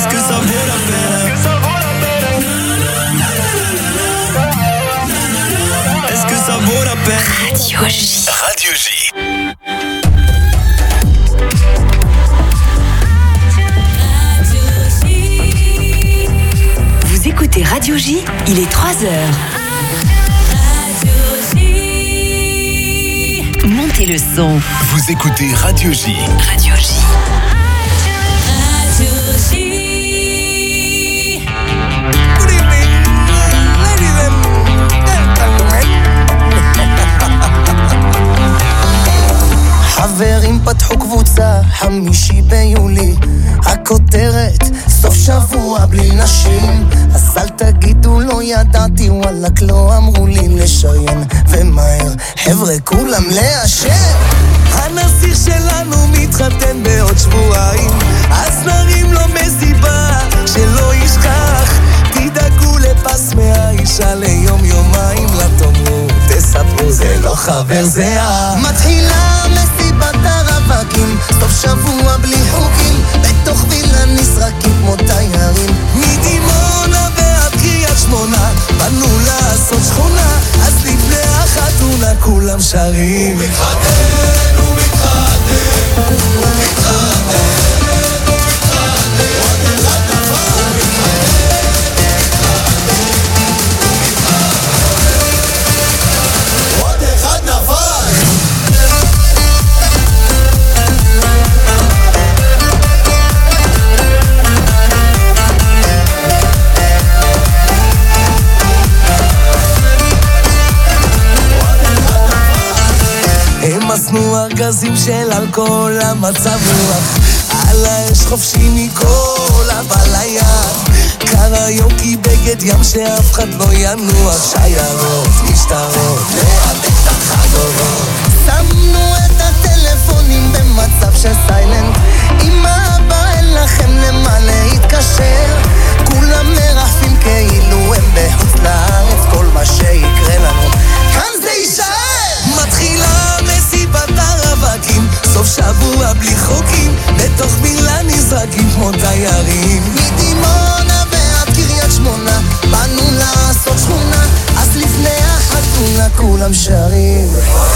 Est-ce que ça vaut la peine? Est-ce que ça vaut la peine? Radio J. Radio J. Vous écoutez Radio J, il est 3h. Montez le son. Vous écoutez Radio J. Radio J. Good evening, ladies and gentlemen. חברים פתחו קבוצה, 5 ביולי, הכותרת סוף שבוע בלי נשים. אז אל תגידו לא ידעתי, וואלק לא אמרו לי לשריין, ומהר חבר'ה כולם לאשר. הנסיך שלנו מתחתן בעוד שבועיים, אז נרים לו מסיבה שלא ישכח. תדאגו לפס מהאישה ליום יומיים, לתאמרו תספרו זה לא חבר זה מתחילה מסיבת הרווקים, סוף שבוע בלי חוקים, בתוך וילה נזרקים כמו תיירים. מדימונה ועד קריית שמונה באנו לעשות שכונה, אז לפני החתונה כולם שרים מתחתן ומתחתן ומתחתן. עשינו ארגזים של אלכוהול, המצב רוח על האש חופשי מכל הבליה. קריוקי בגד ים שאף אחד לא ינוח, שיירות, משטרות, להדק את החגורות. שמנו את הטלפונים במצב של סיילנט, אמא אבא אין לכם למה להתקשר, כולם מרחפים כאילו הם בחוץ לארץ, כל מה שיקרה לנו כאן זה יישאר. מתחילה מסיבת הרווקים, סוף שבוע בלי חוקים, בתוך מילה נזרקים כמו תיירים. מדימונה ועד קריית שמונה באנו לעשות שכונה, אז לפני החתונה כולם שרים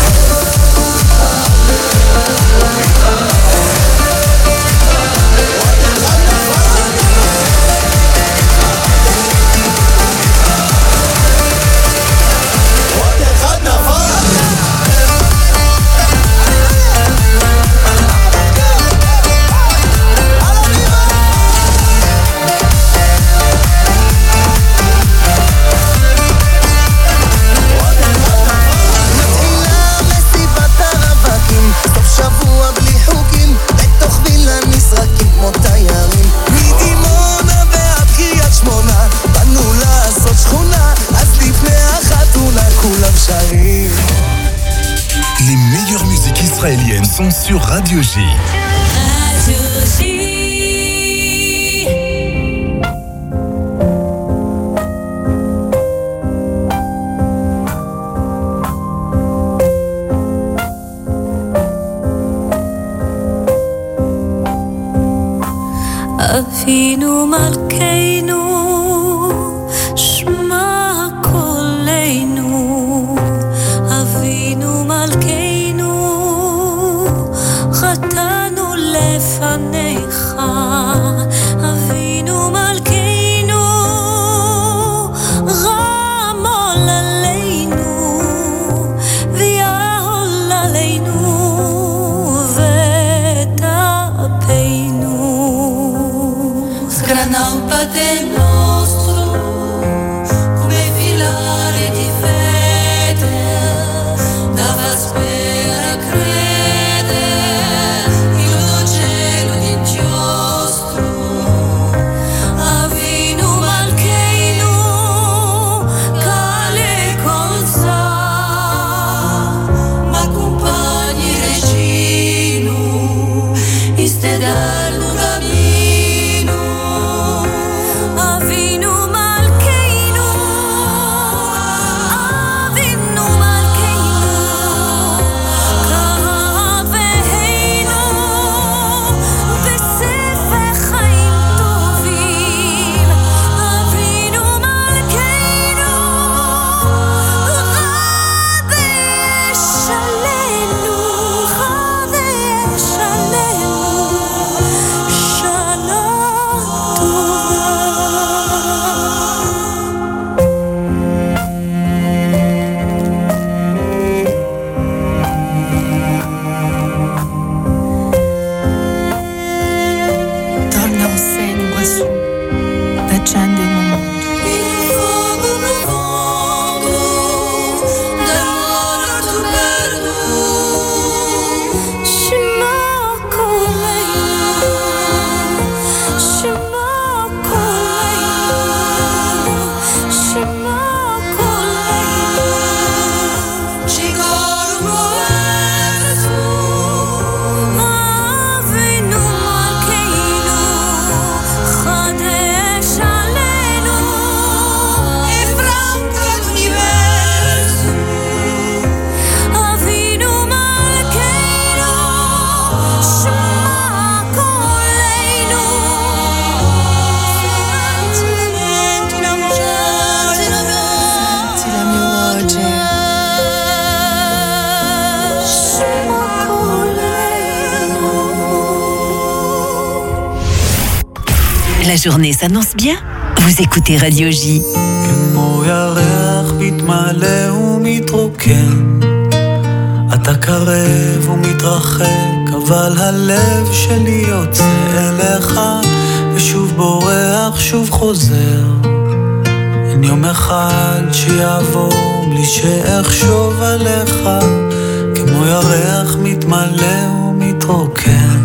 שבוע בלי חוקים, בתוך וילה נזרקים כמו תיירים. מדימונה ועד קריית שמונה באנו לעשות שכונה, אז לפני החתונה כולם שרים. Les meilleures musiques israéliennes sont sur Radio J. Radio J. אבינו מלכנו שמע קולנו, אבינו מלכנו חטאנו לפניך, אבינו מלכנו רמול עלינו ויעול עלינו ותאפנו. Sgrana un Padre nostro come filare di fede, dava spera crede il tuo cielo d'inchiostro. Avinu Malkeinu cale colza, ma compagni regino istedar l'unami. Avinu Malkeinu La journée s'annonce bien. Vous écoutez Radio J. כמו ירח מתמלא ומתרוקן, אתה קרב ומתרחק, אבל הלב שלי יוצא אליך, ושוב בורח, שוב חוזר. אין יום אחד שיעבור בלי שאחשוב עליך, כמו ירח מתמלא ומתרוקן.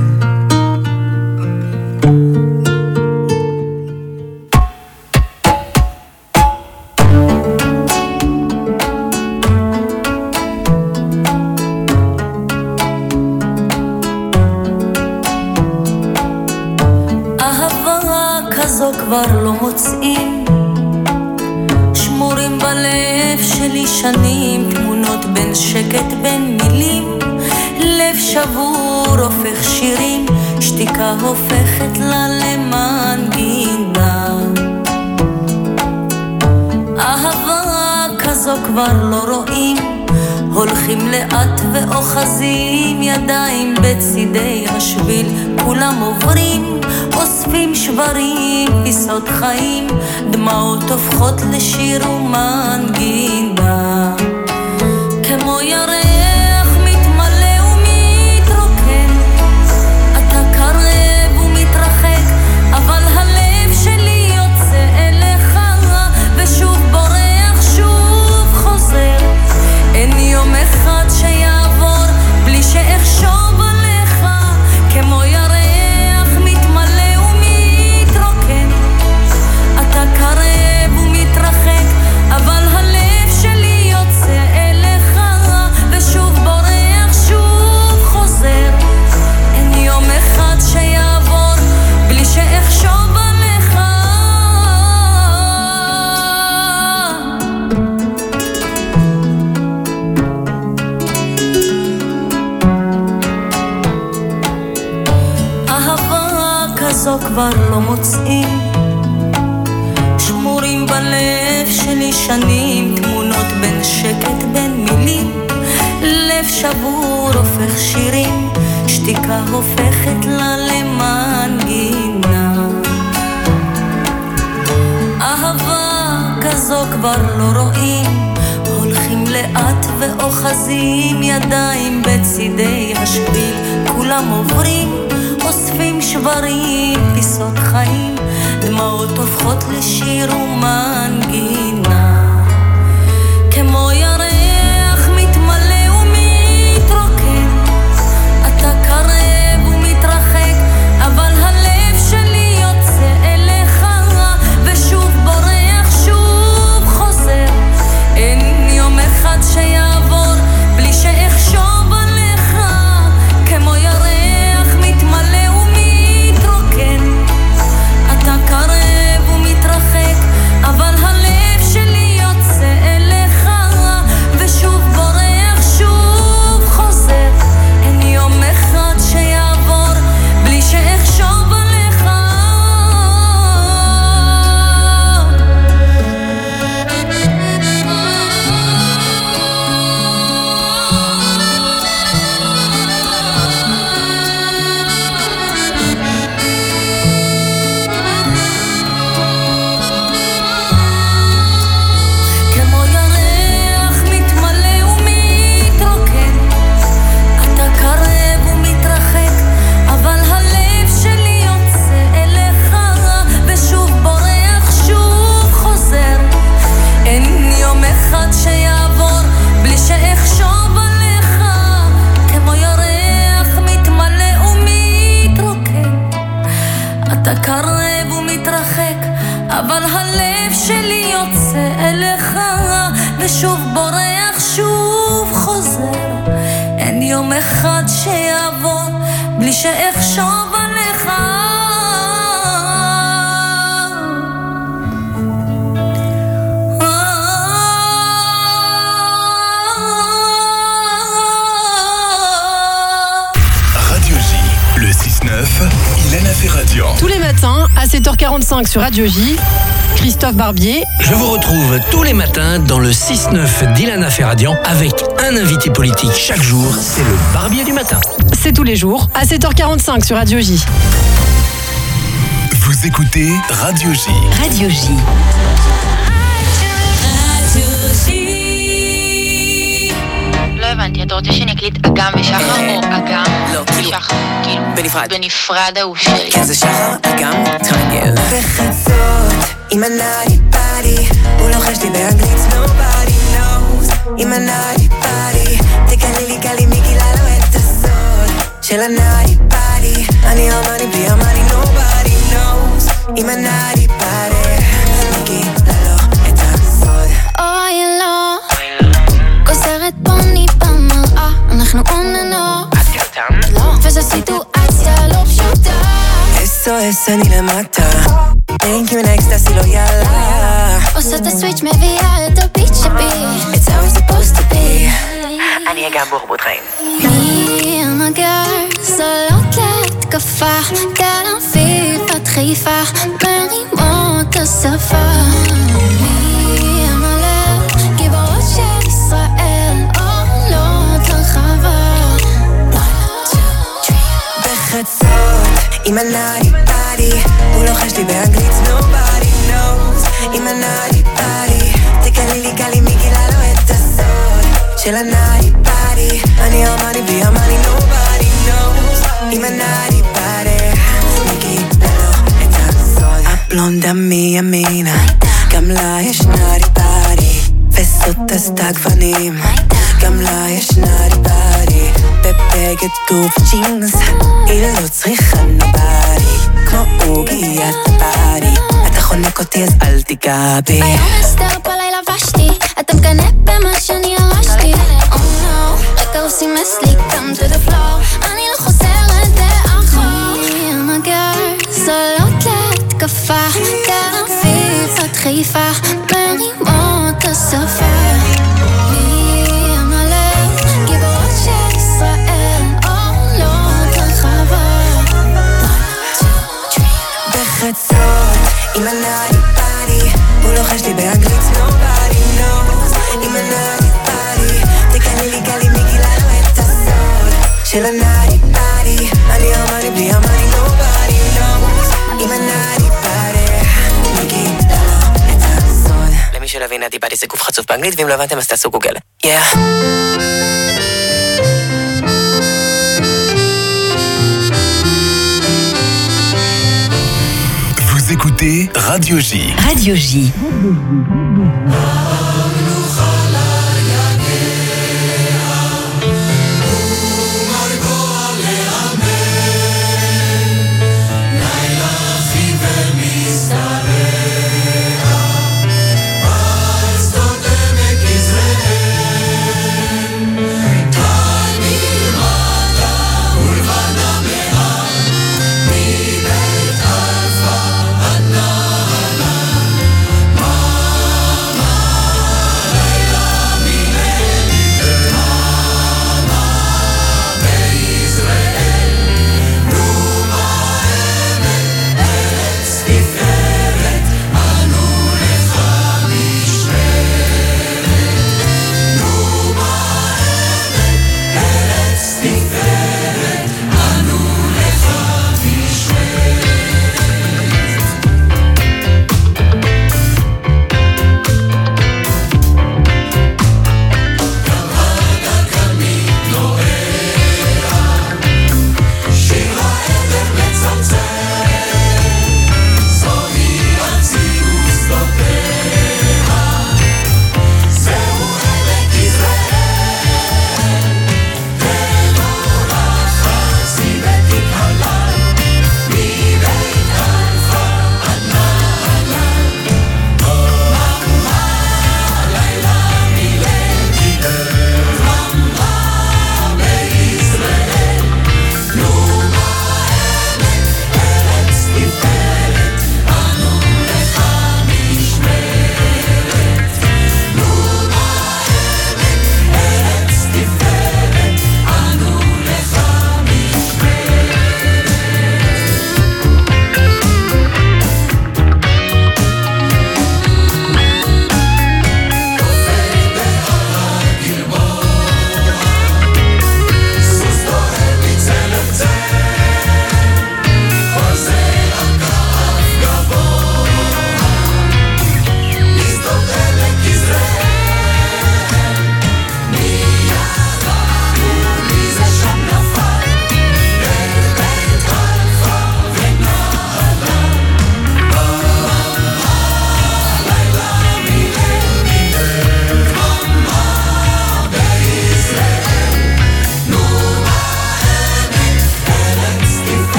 כבר לא מוצאים, שמורים בלב שלי שנים, תמונות בין שקט בין מילים, לב שבור הופך שירים, שתיקה הופכת לה למנגינה. אהבה כזו כבר לא רואים, הולכים לאט ואוחזים, ידיים בצידי השביל, כולם עוברים, אוספים שברים, פיסות חיים, דמעות הופכות לשיר ומנגינה. כמו ירח מתמלא ומתרוקן, אתה קרב ומתרחק, אבל הלב שלי יוצא אליך, ושוב בורח, שוב חוזר. אין יום אחד שיעבור בלי שאחשוב עליך, כמו ירח מתמלא ומתרוקן, אתה קרב ומתרחק, אבל הלב שלי יוצא אליך, ושוב בורח, שוב חוזר. אין יום אחד שיעבור בלי שאחשוב עליך. אהבה כזו כבר לא מוצאים, שמורים בלב שלי שנים, תמונות בין שקט בין מילים, לב שבור הופך שירים, שתיקה הופכת לה למנגינה. אהבה כזו כבר לא רואים, הולכים לאט ואוחזים, ידיים בצידי השביל, כולם עוברים, אוספים שברים, פיסות חיים, דמעות הופכות לשיר ומנגינה. כמו ירח מתמלא ומתרוקן, אתה קרב ומתרחק, אבל הלב שלי יוצא אליך, ושוב בורח, שוב חוזר. אין יום אחד שיעבור בלי שאחשוב עליך, כמו ירח מתמלא ומתרוקן, אתה קרב ומתרחק, אבל הלב שלי יוצא אליך, ושוב בורח, שוב חוזר. אין יום אחד שיעבור בלי שאחשוב עליך. כמו ירח מתמלא ומתרוקן, אתה קרב ומתרחק, אבל הלב שלי יוצא אליך, ושוב בורח, שוב חוזר. אין יום אחד שיעבור בלי שאחשוב עליך, כמו ירח מתמלא ומתרוקן, אתה קרב ומתרחק, אבל הלב שלי יוצא אליך, ושוב בורח, שוב חוזר. אין יום אחד שיעבור בלי שאחשוב עליך. Radio J, le 6-9, Ilana Ferradian. Tous les matins à 7h45 sur Radio J, Christophe Barbier. Je vous retrouve tous les matins dans le 6-9 d'Ilana Ferradian avec un invité politique chaque jour. C'est le Barbier du matin. C'est tous les jours à 7h45 sur Radio J. Vous Vous écoutez Radio J. Radio J. לא הבנתי, אתה רוצה שנקליט אגם ושחר או אגם? לא, שחר, כאילו בנפרד ההוא שלי. כן, זה שחר, אגם, טרנגל. בחצות, עם הנאי פאדי, הוא לוחש לי באנגלית, nobody knows. עם הנאי פאדי, תגלי לי גלי מי גילה לו את הסוד של הנאי פאדי, אני אמני בלי אמני, nobody knows. עם הנאי פאדי, מי גילה לו את הסוד. אוי לא, גוזרת פוני במראה, אנחנו אוננות, וזו סיטואציה לא פשוטה. SOS אני למטה, Thank you next, תעשי לו יאללה. עושה את הסוויץ' מביאה את הביט שבי, It's how it's supposed to be. אני אגם בורבות חיים. מי המגר זולות להתקפה, תל אביב עד חיפה, מרימות השפה. מי המלך גיבורות של ישראל, עולות לרחבה. בחצות עם הנאי פאדי, הוא לוחש לי באנגלית, nobody knows. עם הנאי פאדי, תגלי לי גלי מי גילה לו את הסוד של הנאי פאדי, אני אמני בלי אמני, nobody knows. עם הנאי פאדי, מי גילה לו את הסוד. הבלונדה מימינה, גם לה יש נאי פאדי, וזאת עשתה גוונים, גם לה יש נאי פאדי, בבגד טוב ג'ינס, היא לא צריכה נבדי, כמו עוגיית פאדי, אתה חונק אותי אז אל תיגע בי. היום הסתר בלילה לבשתי, אתה מקנא במה שאני ירשתי. Oh no, רגע עושים אסלי, come to the floor, אני לא חוזרת לאחור. מי המגר זולות להתקפה, תל אביב עד חיפה, מרימות השפה. עם הנאי פאדי, הוא לוחש לי באנגלית, nobody knows. עם הנאי פאדי, תגלי לי גלי מי גילה לו את הסוד של הנאי פאדי, אני אמני בלי אמני, nobody knows. עם הנאי פאדי, מי גילה לו את הסוד. למי שלא הבין, נאי פאדי זה גוף חצוף באנגלית, ואם לא הבנתם אז תעשו גוגל. Yeah. Vous écoutez Radio J. Radio J.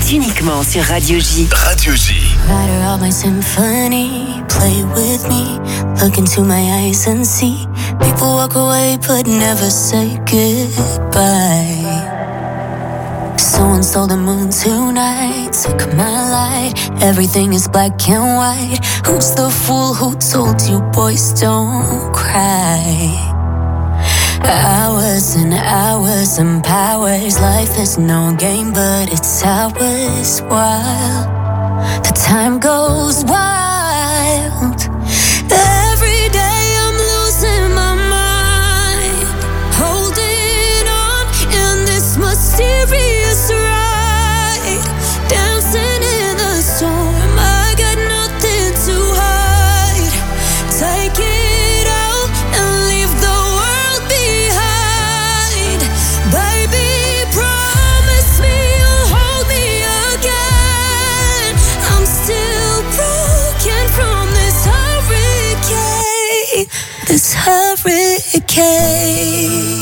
c'est uniquement sur Radio J. Radio J. Writer of my symphony, play with me, look into my eyes and see. People walk away but never say goodbye. Someone stole the moon tonight, took my light. Everything is black and white. Who's the fool who told you boys don't cry? Hours and hours and powers. Life is no game, but it's ours. While the time goes wild, every day I'm losing my mind, holding on in this mysterious ride, dancing in the storm. I got nothing to hide. Take it out and leave the world behind. Baby, promise me you'll hold me again. I'm still broken from this hurricane. This hurricane.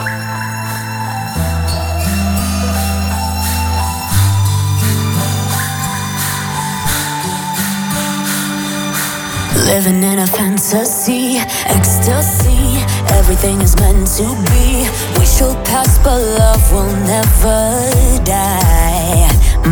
Living in a fantasy, ecstasy. Everything is meant to be. We shall pass, but love will never die.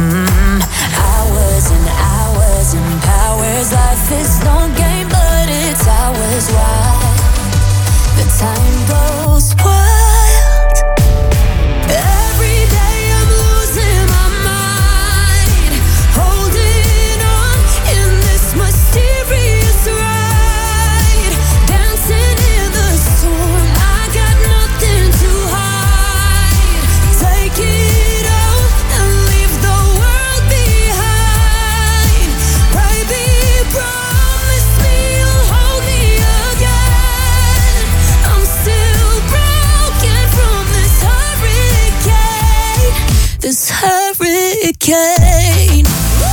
Hours and hours and powers. Life is no game, but it's ours. Why? The time goes wild. Every day I'm losing my mind, holding on in this mysterious ride, dancing in the storm. I got nothing to hide. Take it out and leave the world behind. Baby, promise me you'll hold me again. I'm still broken from this hurricane. This hurricane.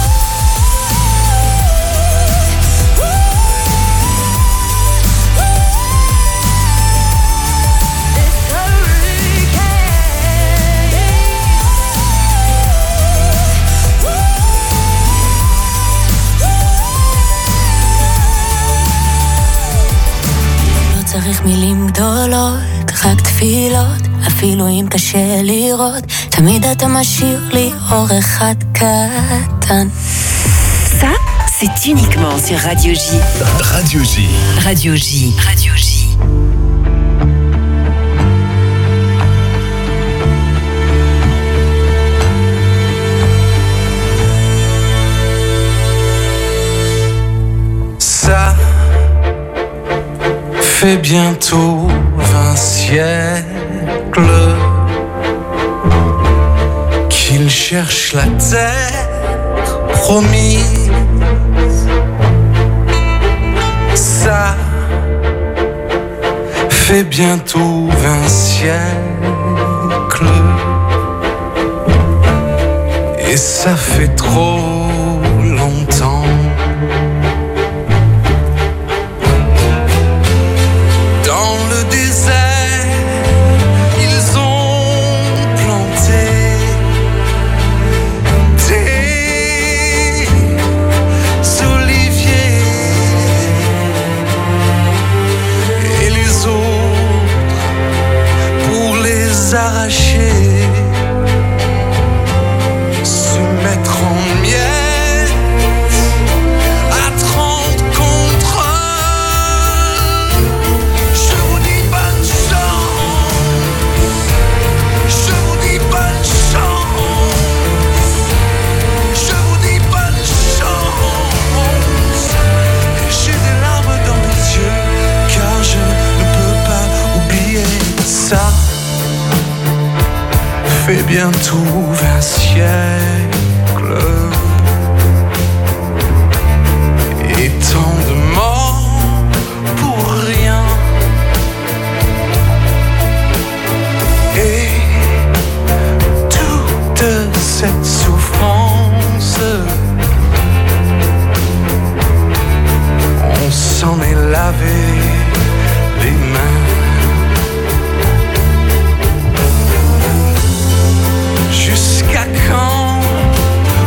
לא צריך מילים גדולות, רק תפילות. אפילו אם קשה לראות, תמיד אתה משאיר לי אור אחד קטן. Ça, c'est uniquement sur Radio J. Radio J. Radio J. Radio J. Ça fait bientôt 20 siècles qu'il cherche la terre promise. Ça fait bientôt 20 siècles et ça fait trop longtemps. Dans le désert, ils ont planté des oliviers et les autres, pour les arracher, se mettre en miettes à 30 contre 1. Je vous dis bonne chance, je vous dis bonne chance, je vous dis bonne chance. Et j'ai des larmes dans les yeux, car je ne peux pas oublier ça. Fait bientôt 20 siècles et tant de morts pour rien. Et toute cette souffrance, on s'en est lavé les mains. Jusqu'à quand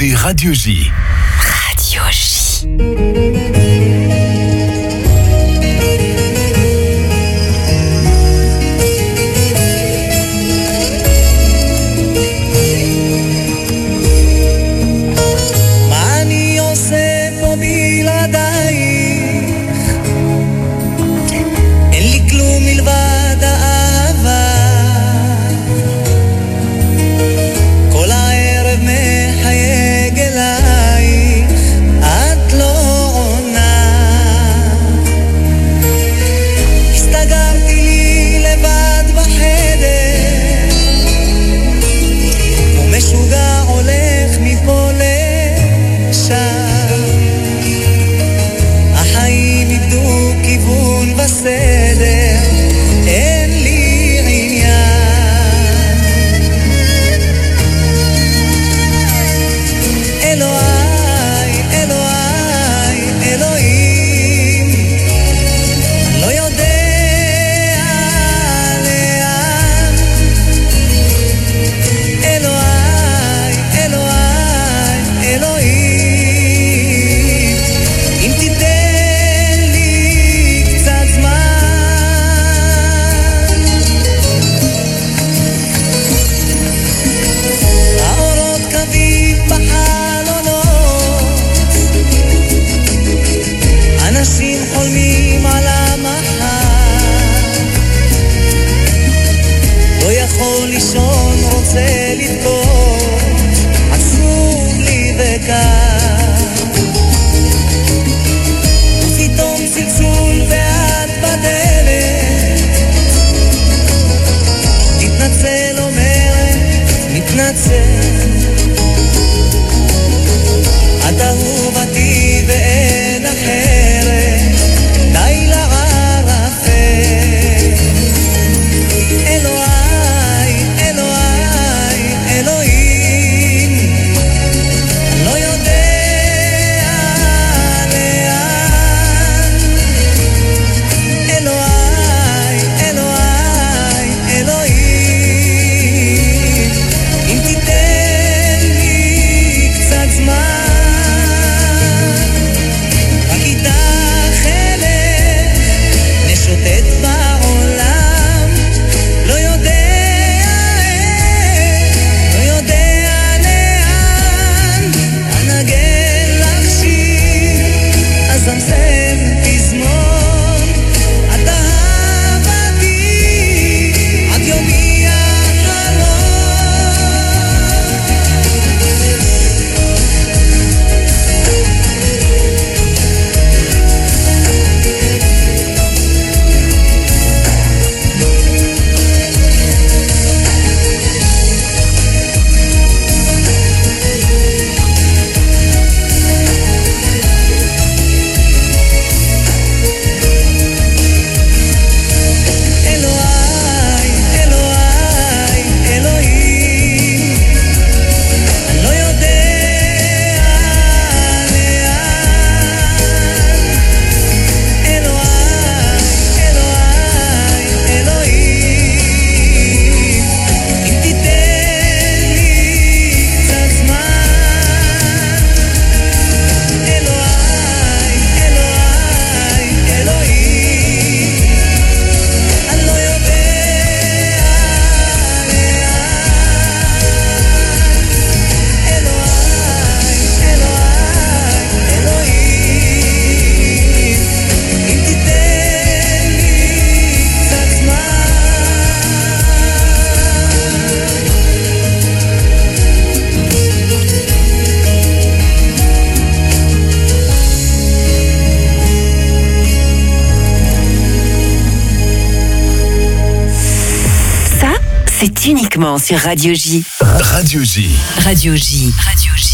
écoutez Radio J. Radio J. מה אני עושה פה בלעדייך? אין לי כלום מלבד האהבה. כל הערב מחייג אלייך, את לא עונה. הסתגרתי לי לבד בחדר, ומשוגע הולך מפה לשם. החיים איבדו כיוון וסדר, אין לי עניין. אלוהי, אלוהי, אלוהים, אני לא יודע לאן. אלוהי, אלוהי, אלוהים, אם תיתן לי קצת זמן. האורות קווים בחלונות, אנשים חולמים על המחר. לא יכול לישון, רוצה לבכות, עצוב לי וקר. ופתאום צלצול ואת בדלת, תתנצל אומרת, מתנצל. את אהובתי ואין אחרת, די לערפל. אלוהי, אלוהי, אלוהים, אני לא יודע לאן. אלוהי, אלוהי, אלוהים, אם תיתן לי קצת זמן, רק איתך אלך נשוטט בעולם. לא יודע איך, לא יודע לאן, אנגן לך שיר, אזמזם פזמון. את אהבתי עד יומי האחרון. אלוהי, אלוהי, אלוהים, אני לא יודע לאן. אלוהי, אלוהי, אלוהים, אם תיתן לי קצת זמן. אלוהי, אלוהי, אלוהים, אני לא יודע לאן. אלוהי, אלוהי, אלוהים, אם תיתן לי קצת Ça, c'est uniquement sur Radio J. Radio J. Radio J. Radio J.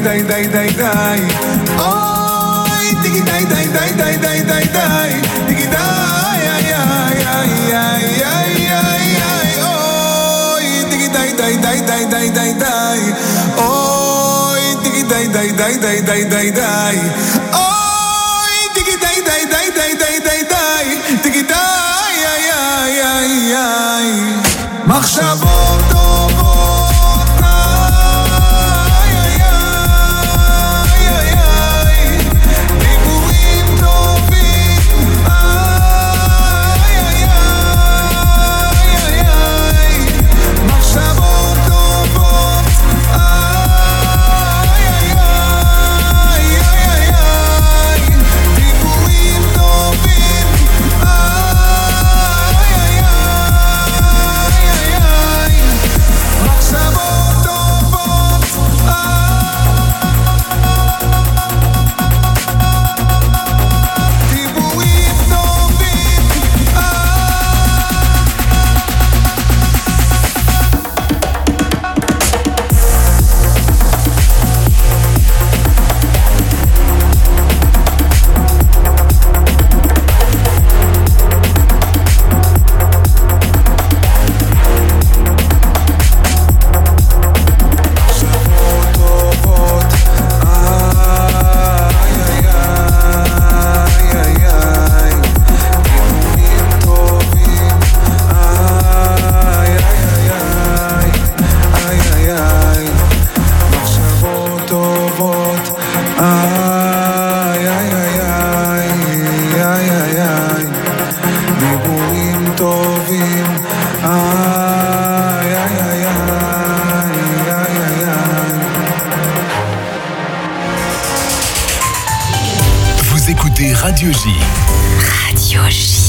די די די די אוי דיגי די די די די די די די דיגי די איי איי איי איי איי איי אוי דיגי די די די די די די די אוי דיגי די די די די די די די אוי דיגי די די די די די די די דיגי די איי איי איי איי מחשבות טובות איי איי איי איי איי דיבורים טובים איי איי איי איי מחשבות טובות איי איי איי איי איי דיבורים טובים איי איי איי מחשבות טובות דיבורים טובים Vous écoutez Radio J. Radio J.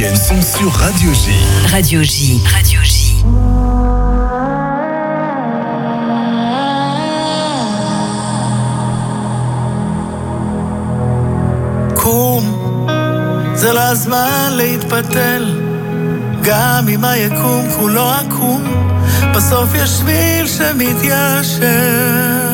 israéliennes sont sur Radio J. Radio J. Radio J. קום, זה לא הזמן להתפתל, גם אם היקום כולו עקום, בסוף יש שביל שמתיישר.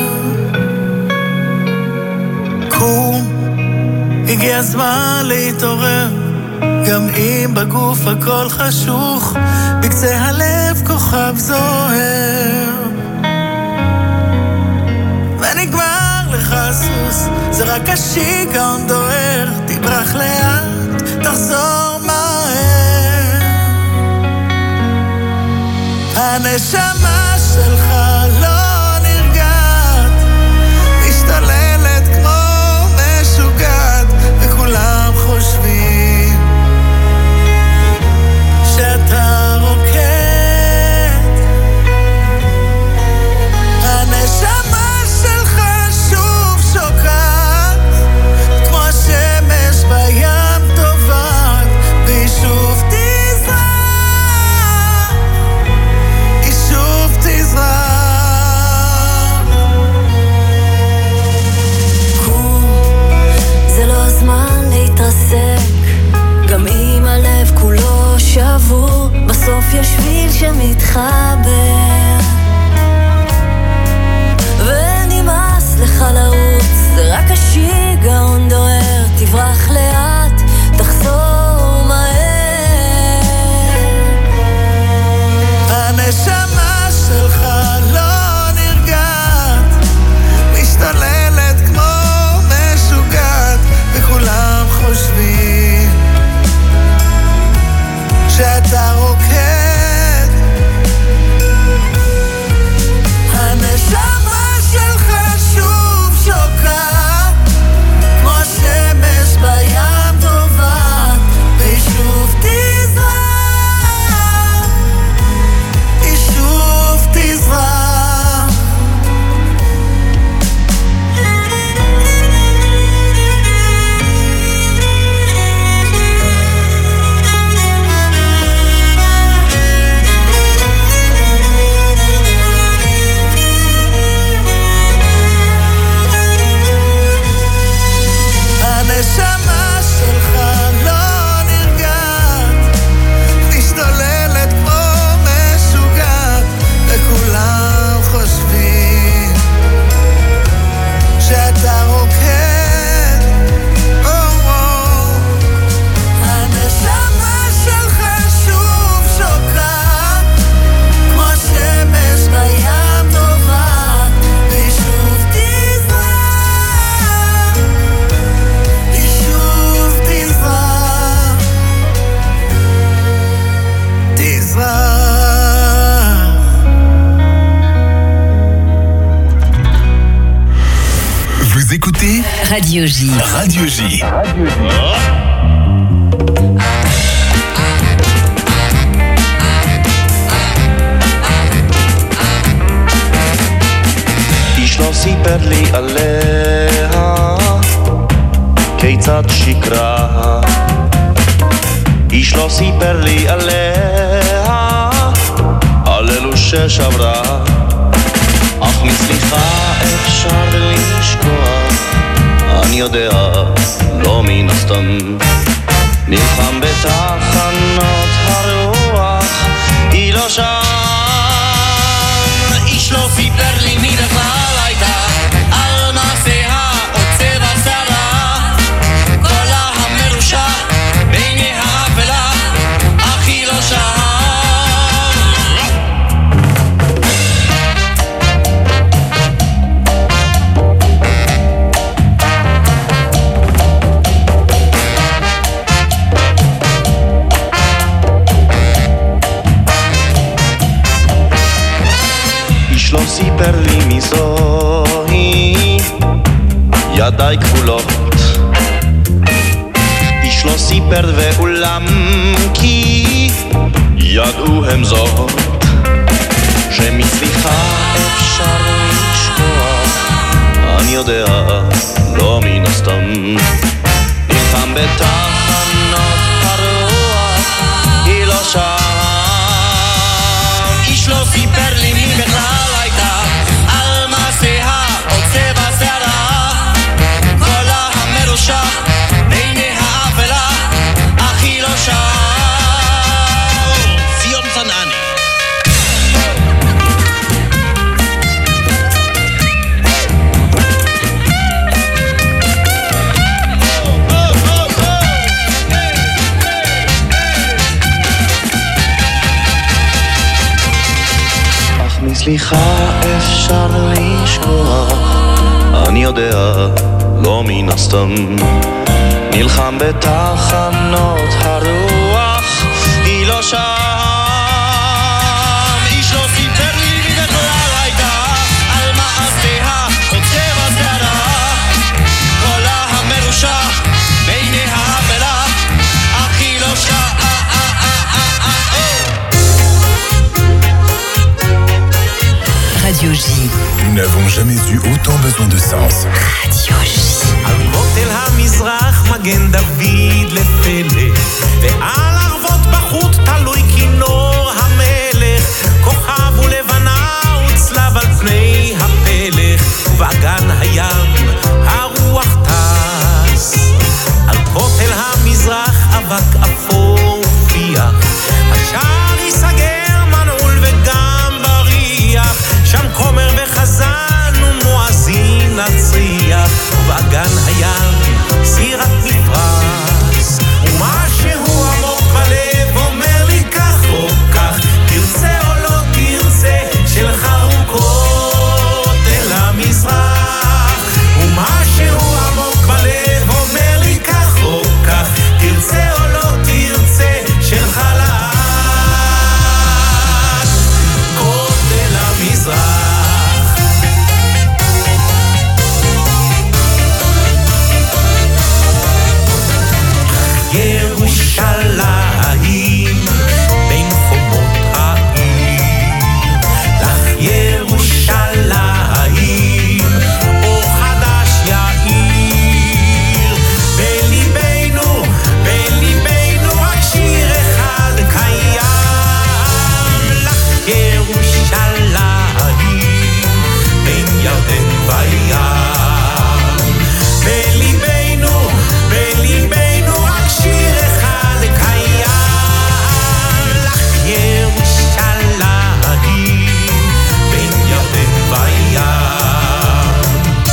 קום, הגיע הזמן להתעורר, גם אם בגוף הכל חשוך, בקצה הלב כוכב זוהר. ונגמר לך הסוס, זה רק השיגעון דוהר, תברח לאט, תחזור מהר. הנשמה שלך לא נרגעת, משתוללת כמו משוגעת, וכולם חושבים שאתה רוקד. הנשמה שלך שוב שוקעת, כמו השמש בים טובעת, והיא שוב תזרח, היא שוב תזרח. זה לא הזמן להתרסק, גם אם הלב כולו שבור, בסוף יש שביל שמתחבר. ונמאס לך לרוץ, זה רק השיגעון דוהר, תברח לאט, תחזור מהר. הנשמה שלך לא נרגעת, משתוללת כמו משוגעת, וכולם חושבים שאתה רוקד. הנשמה שלך שוב שוקעת, כמו השמש בים טובעת, והיא שוב תזרח, היא שוב תזרח. הנשמה שלך לא נרגעת, משתוללת כמו משוגעת, וכולם חושבים שאתה רוקד. הנשמה שלך שוב שוקעת, כמו השמש בים טובעת, והיא שוב תזרח, היא שוב תזרח, תזרח. Vous écoutez Radio J. Radio J. איש לא סיפר לי עליה, כיצד שקרה. איש לא סיפר לי עליה, על אלו ששברה. אך מסליחה אפשר לשכוח, אני יודע, לא מן הסתם. נלחם בתחנות הרוח, היא לא שם. איש לא סיפר לי מי בכלל הייתה, על מעשיה או צבע שרה. כל המרושע בעיני האפלה, אך היא לא שם. לא סיפר לי מי זוהי, ידיי כבולות. איש לא סיפר ואולם כי ידעו הם זאת, שמצליחה אפשר לשכוח. אני יודע, לא מן הסתם. נלחם בתחנות הרוח, סליחה אפשר לשכוח, אני יודע, לא מן הסתם. נלחם בתחנות הרוח, היא לא שם. איש לא סיפר לי מי בכלל הייתה, על מעשיה עוצב הסגרה. כל המרושע בעיני האבלה, אך היא לא שם. Radio J. Nous n'avons jamais eu autant besoin de sens. Radio J. על כותל המזרח מגן דוד לפלא, ועל ערבות בחוט תלוי כינור המלך, כוכב ולבנה וצלב על פני הפלך, ובאגן הים הרוח טס. על כותל המזרח אבק אפור ופיח, השער ייסגר מנעול וגם בריח, שם כומר וחזן ומואזין נצריח, ובאגן הים סירת מפרס. ומשהו עמוק בלב אומר לי כך או כך, תרצה או לא תרצה, שלך הוא כותל המזרח. ומשהו עמוק בלב אומר לי כך או כך, תרצה או לא תרצה, שלך לאט כותל המזרח. ירושלים בין חומות העיר, לך ירושלים אור חדש יאיר. בליבנו, בליבנו רק שיר אחד קיים, לך ירושלים בין ירדן וים. בליבנו, בליבנו רק שיר אחד קיים, לך ירושלים בין ירדן וים.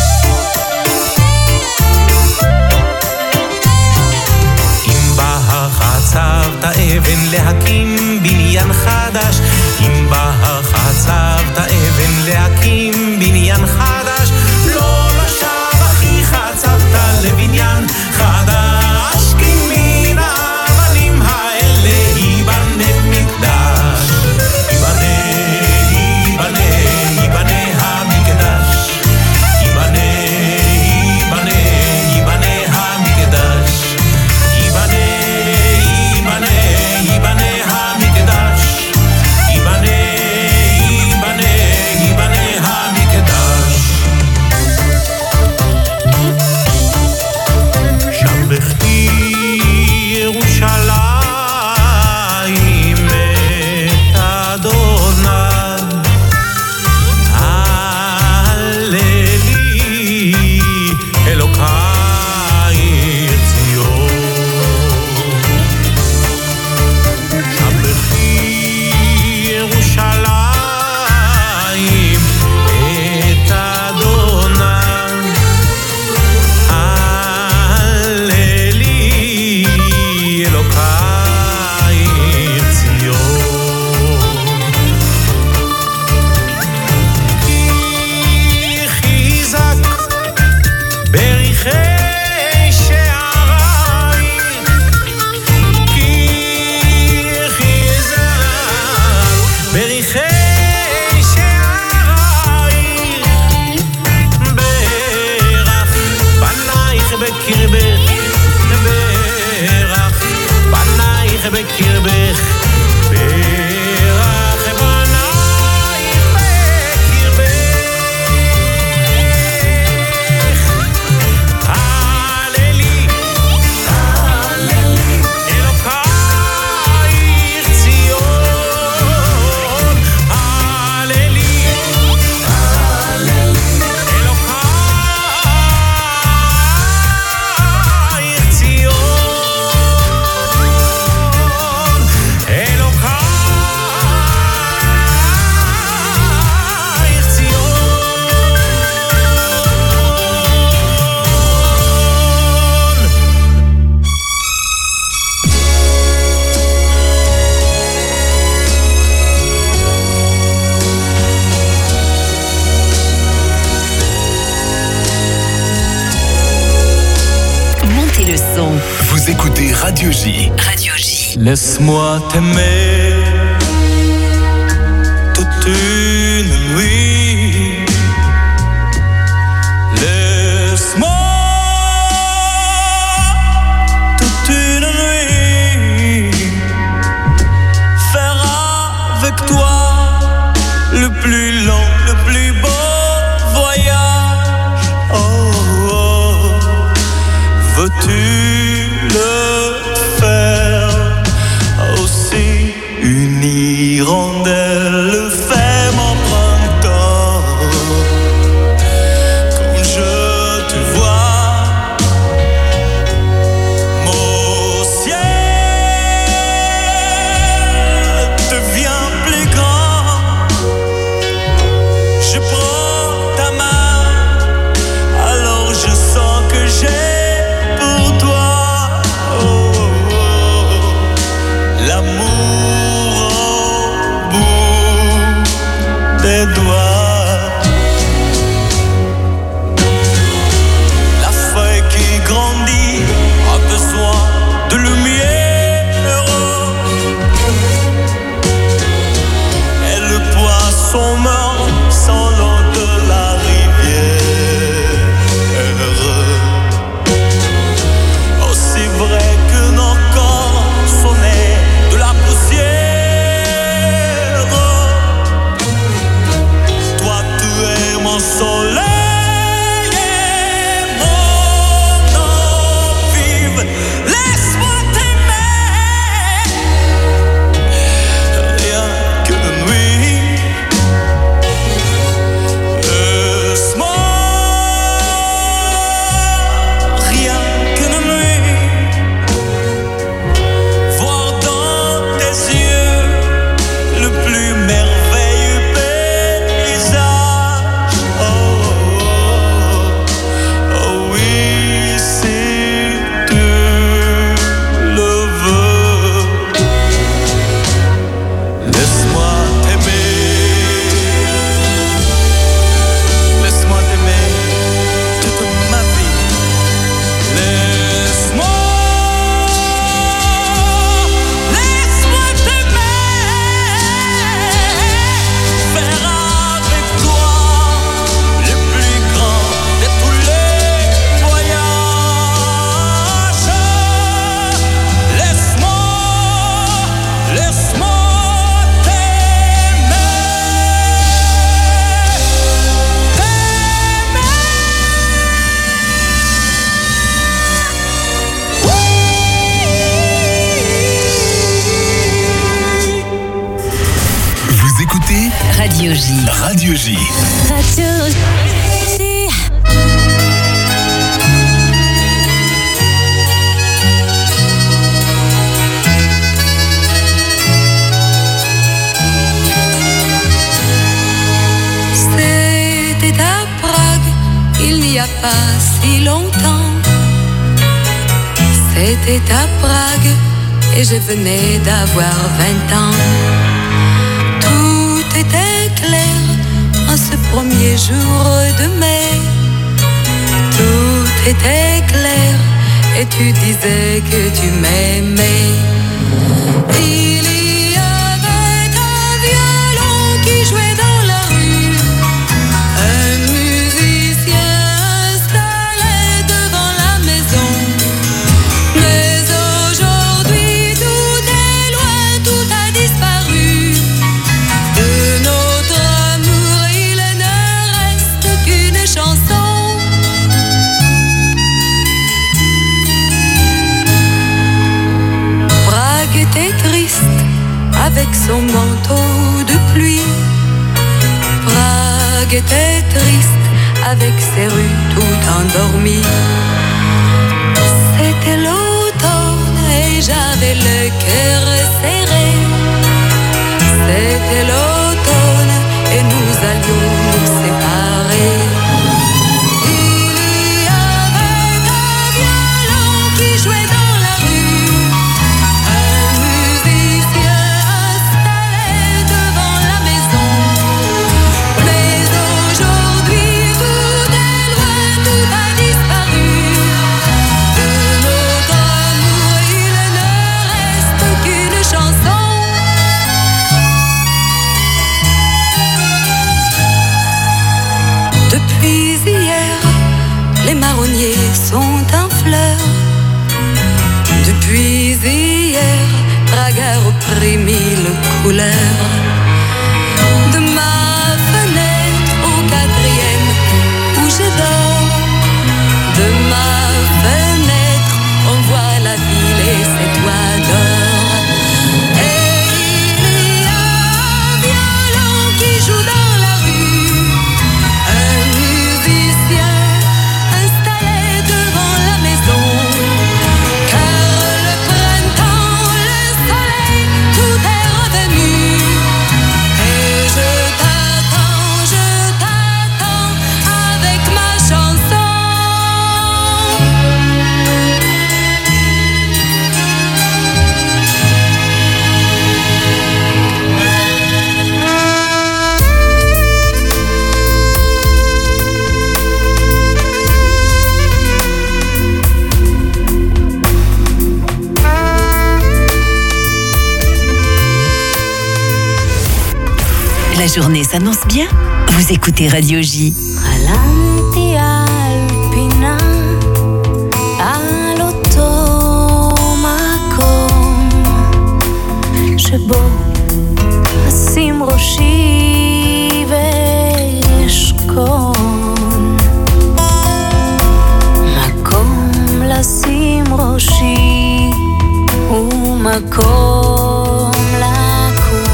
אם בהר חצבת אבן להקים בניין חדש, אם בהר חצבת אבן להקים בניין חדש, לא לשב אחי חצבת לבניין חדש, כי מן האבנים האלה ייבנה מקדש. ייבנה, ייבנה, ייבנה המקדש. ייבנה, ייבנה, ייבנה המקדש. ייבנה, ייבנה, ייבנה המקדש. Laisse-moi t'aimer toute une nuit. Laisse-moi toute une nuit faire avec toi le plus long, le plus beau voyage. Oh, oh. Veux-tu le faire aussi? Une hirondelle fait mon printemps. Quand je te vois, mon ciel devient plus grand. Je prends ta main, alors je sens que j'ai pour toi l'amour au bout des doigts. La feuille qui grandit a besoin de lumière, et le poisson meurt sans l'eau de la rivière. Aussi vrai que nos corps sont nés de la poussière, toi tu es mon soleil et mon eau vive. Laisse-moi t'aimer rien qu'une nuit. Laisse-moi rien qu'une nuit voir dans tes yeux le plus merveilleux paysage. Oh, oh, oh oui, si tu le veux. Laisse-moi t'aimer. Laisse-moi t'aimer toute ma vie. Laisse-moi t'aimer, faire avec toi le plus grand de tous les voyages. Laisse-moi t'aimer. Vous écoutez Radio J. Radio J. C'était à Prague, il n'y a pas si longtemps. C'était à Prague et je venais d'avoir 20 ans. Tout était clair en ce premier jour de mai. Tout était clair et tu disais que tu m'aimais. Il y avait un violon qui jouait dans la rue, un musicien installé devant la maison. Mais aujourd'hui tout est loin, tout a disparu. De notre amour il ne reste qu'une chanson. Prague était triste avec son manteau de pluie. Prague était triste avec ses rues tout endormies. C'était l'automne et j'avais le cœur serré. C'était l'automne et nous allions nous séparer. Il y avait un violon qui jouait dans la rue, un musicien installé devant la maison. Mais aujourd'hui tout est loin, tout a disparu. De notre amour il ne reste qu'une pommiers sont en fleurs. Depuis hier, Prague a repris 1000 couleurs. De ma fenêtre au 4e où je dors, de ma fenêtre on voit la ville et ses toits d'or. Et il y a un violon qui joue dans la rue, un musicien installé devant la maison. Car le printemps, le soleil, tout est revenu. Et je t'attends avec ma chanson. La journée s'annonce bien. Vous écoutez Radio J. Alanti alpina על אותו מקום שבו אשים ראשי ואשכון, מקום לשים ראשי ומקום לקום.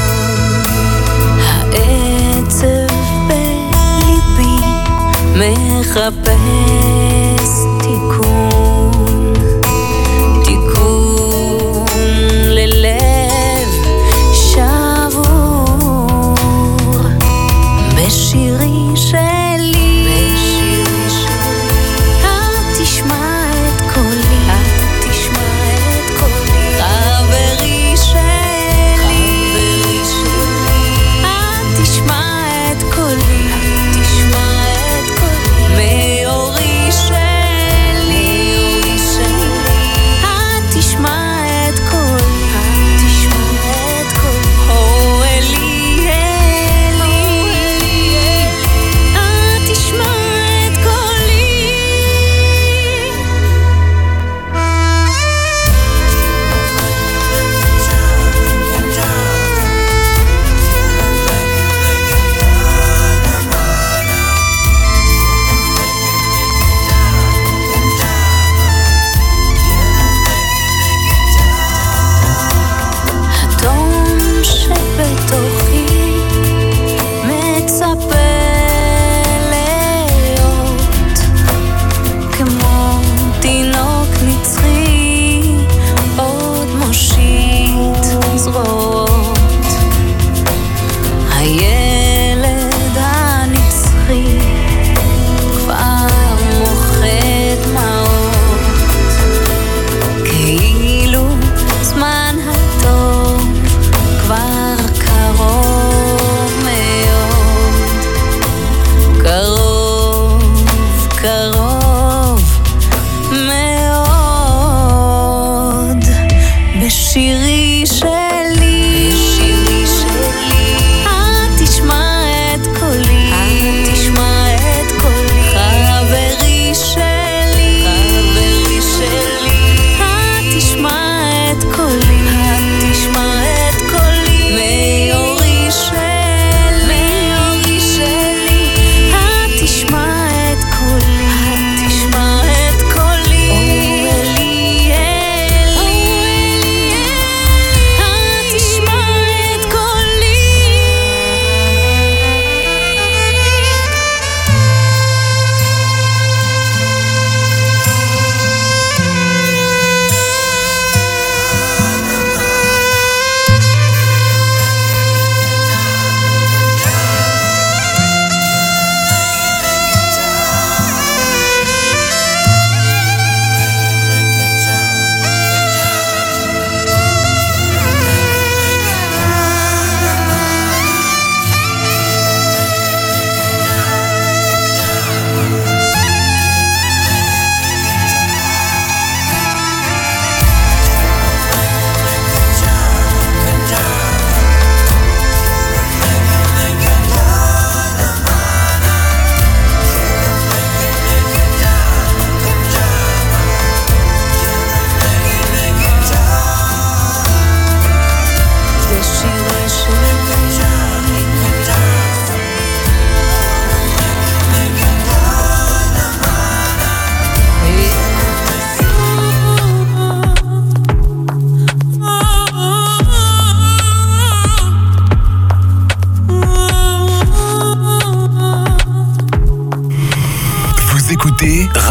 העצב בליבי מחפש תיקון, תיקון ללב שבור. בשירי שלי את תשמע את קולי, חברי שלי את תשמע את קולי, מעורר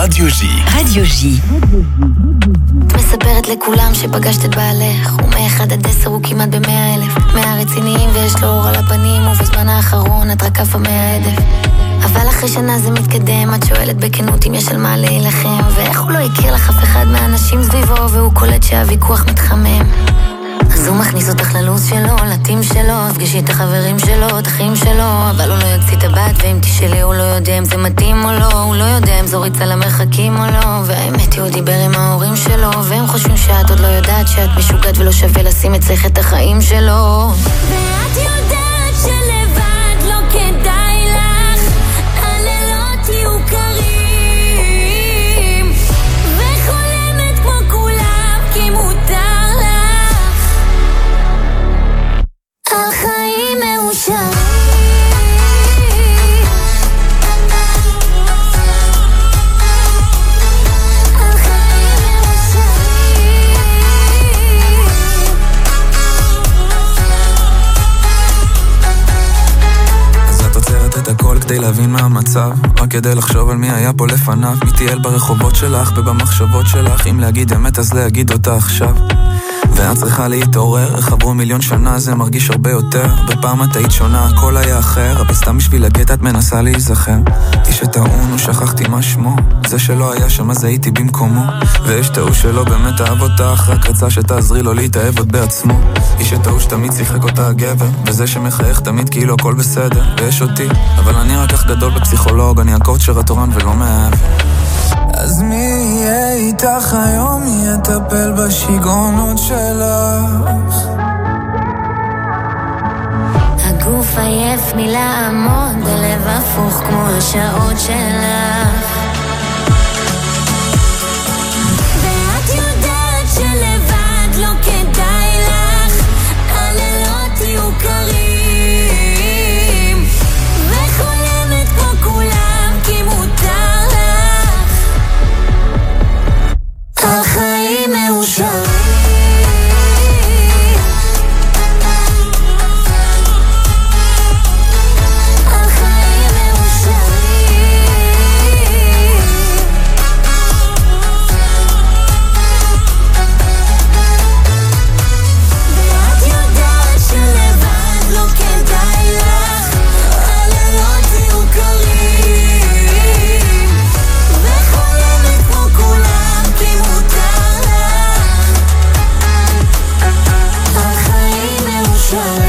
רדיו J. רדיו J. את מספרת לכולם שפגשת את בעלך, ומ1 עד 10 הוא כמעט ב100,000. 100 רציניים ויש לו אור על הפנים, ובזמן האחרון את רק עפה מהעדף. אבל אחרי שנה זה מתקדם, את שואלת בכנות אם יש על מה להילחם, ואיך הוא לא הכיר לך אף אחד מהאנשים סביבו, והוא קולט שהוויכוח מתחמם. אז הוא מכניס אותך ללו"ז שלו, לטים שלו, תפגשי את החברים שלו, את אחים שלו, אבל הוא לא יוציא את הבת, ואם תשאלי הוא לא יודע אם זה מתאים או לא, הוא לא יודע אם זו ריצה למרחקים או לא, והאמת היא הוא דיבר עם ההורים שלו, והם חושבים שאת עוד לא יודעת שאת משוגעת ולא שווה לשים אצלך את החיים שלו. ואת יודעת שלבד לא כדאי לך, הלילות יהיו קרים, וחולמת כמו כולם כי מותר על חיים מאושרים. על חיים מאושרים. אז את עוצרת את הכל כדי להבין מה המצב, רק כדי לחשוב על מי היה פה לפניו, מי תיאל ברחובות שלך ובמחשבות שלך, אם להגיד אמת אז להגיד אותה עכשיו. ואת צריכה להתעורר, חברו 1,000,000 שנה זה מרגיש הרבה יותר, בפעם את היית שונה, הכל היה אחר, אבל סתם בשביל הגט את מנסה להיזכר. איש הטעון הוא שכחתי מה שמו, זה שלא היה שם אז הייתי במקומו, ויש טעו שלא באמת אהב אותך, רק רצה שתעזרי לו להתאהב עוד בעצמו. איש הטעו שתמיד שיחק אותה הגבר, וזה שמחייך תמיד כאילו הכל בסדר, ויש אותי, אבל אני רק כך גדול בפסיכולוג, אני הקואוצ'ר התורן ולא מעבר. אז מי יהיה איתך היום, מי יטפל בשיגעונות שלך? הגוף עייף מלעמוד, הלב הפוך כמו השעות שלך. ואת יודעת שלבד לא כדאי לך, הלילות יהיו קרים, וחולמת כמו כולם כי מותר על חיים מאושרים. על חיים מאושרים. ואת יודעת שלבד לא כדאי לך, הלילות יהיו קרים, וחולמת כמו כולם כי מותר לך על חיים מאושרים.